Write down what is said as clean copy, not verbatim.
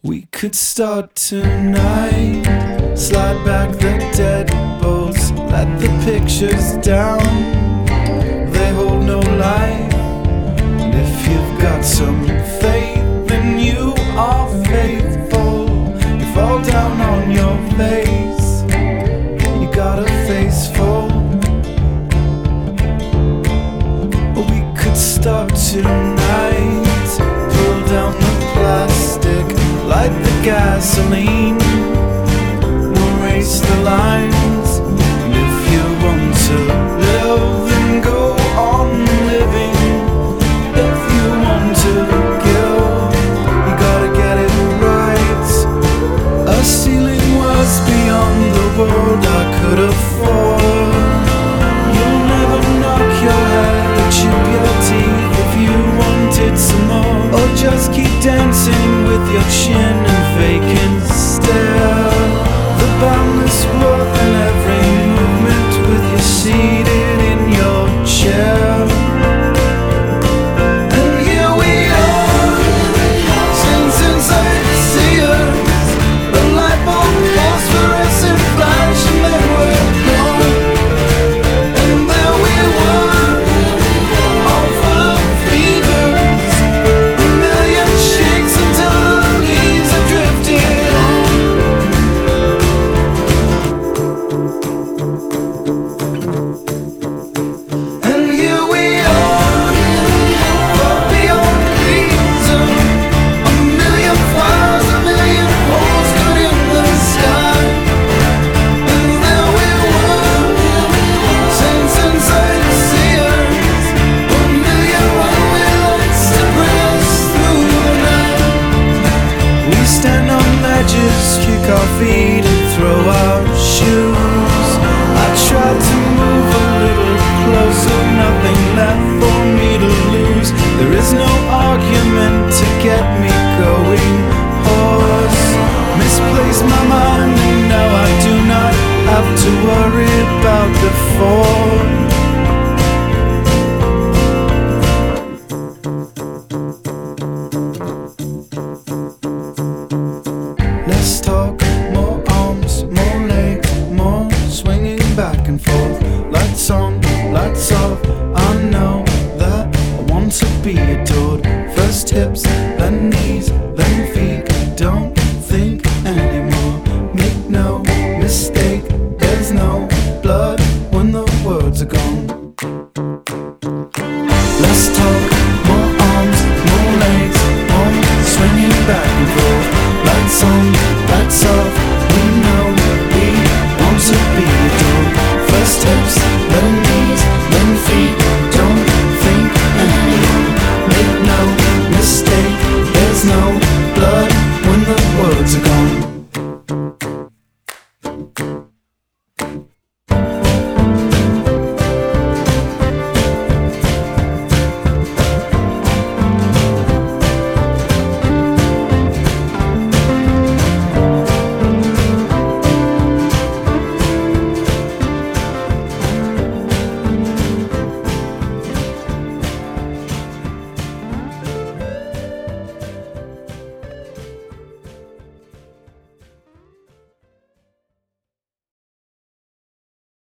We could start tonight. Slide back the deadbolts, let the pictures down. They hold no life. And if you've got some faith, then you are faithful. You fall down on your face, you got a face full. We could start tonight. Pull down the plastic, light the gasoline, we'll race the lines. And if you want to live, then go on living. If you want to give, you gotta get it right. A ceiling was beyond the world I could afford. You'll never knock your head or chip your teeth if you wanted some more. Or just keep dancing with your chin and vacant stare. The boundless worth in every movement with you seated in your chair. And here we are, inside the seers. The light bulb phosphorescent flash, and then we're gone. And there we were, all full of fevers, a million shakes until the leaves have drifted on. And here we are, far beyond reason. A million fires, a million holes cut in the sky. And there we were, saints and sightseers, a million runaway lights to bring us through the night. We stand on ledges, kick our feet and throw our shoes. I tried to move a little closer, nothing left for me to lose. There is no argument to get me going hoarse. Misplaced my mind and now I do not have to worry about before. Let's talk more arms, more legs, more swinging back and forth. Lights on, lights off. I know that I want to be adored. First hips, then knees, then feet. Don't think anymore. Make no mistake, there's no blood when the words are gone. Let's talk more arms, more legs, more swinging back and forth. Lights on,